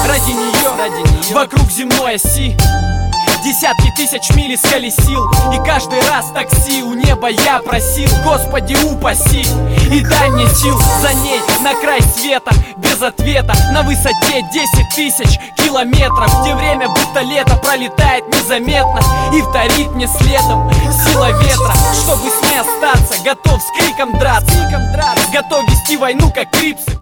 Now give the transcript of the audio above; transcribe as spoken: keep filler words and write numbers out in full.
ради нее, ради нее вокруг земной оси десятки тысяч миль исколесил, и каждый раз такси у неба я просил: Господи, упаси и дай мне сил. За ней на край света, без ответа, на высоте десять тысяч километров, где время будто лето пролетает незаметно и вторит мне следом сила ветра. Чтобы с ней остаться, готов с криком драться, готов вести войну, как крипсы.